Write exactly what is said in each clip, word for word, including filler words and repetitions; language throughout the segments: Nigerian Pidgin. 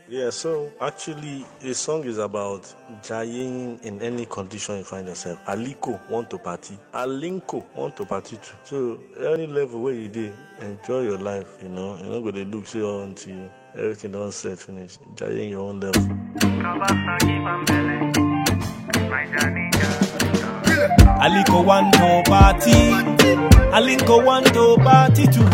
Yeah, so actually, the song is about jaying in any condition you find yourself. Aliko want to party, Alinko want to party too. So any level where you did, enjoy your life. You know, you're not gonna look see until everything done set finish. Jaying your own level. Aliko want to party, Alinko want to party too.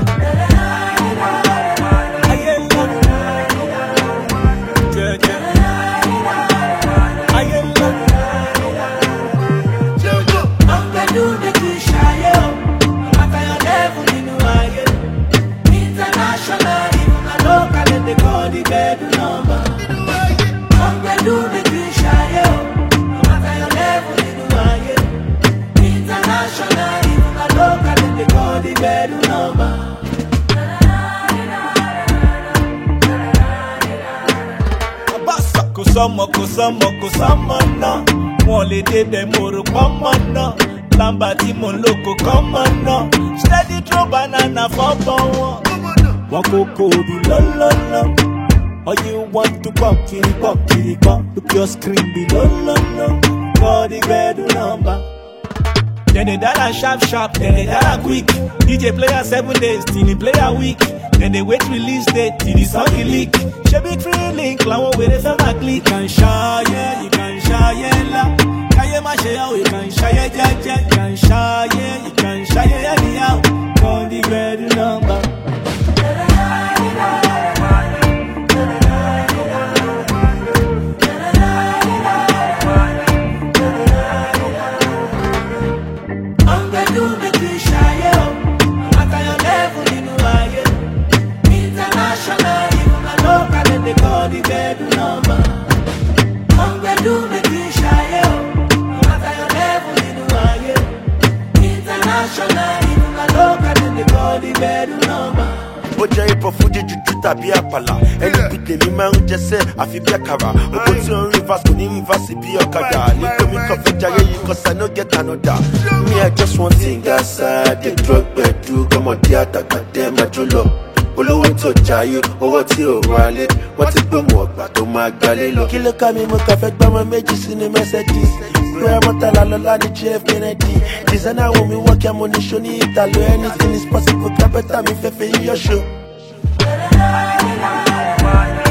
Kusama, kusama, kusama na Wale de de moro kama na Lambati mon loko kama na Steady throw banana for power Wako kobi la la la Or you want to pop kitty pop kitty pop Look your screen be la la la Body bed number Then they dada sharp sharp, then they dada quick D J player seven days, till the player week Then they wait release date, till the song leak She be free link, la one with the fella click Can shy, yeah, you can shy, yeah, la Can you mash it out, you can shy, yeah, yeah, yeah Can shy, yeah, you can shy, yeah, anyhow Call the bed number Oja ipo fuji juju tabi apala Eni pite mi ma unje se afi bi akara Ogo ti on reverse ko ni reverse bi okada Liko mi ko fe jaye yi cause I no get another Me I just want thing aside The drug bedu Komo di atagba dem ajolo Olówó tó jayé owó tí ò wálé Wọ́n ti gbé mu ọgbà tó máa gbalé lọ Kí ló ká mi mo kà fẹ́ gbọ́mọ méjì sínú Mercedes Gbéra mọ́tàlá lọ́lá ní J F Kennedy Designer wo mi wọ́n kí amúniṣó ní Italo Anything is possible kápẹ́tà mi fẹ́ fẹ́ yíyọ́ ṣó.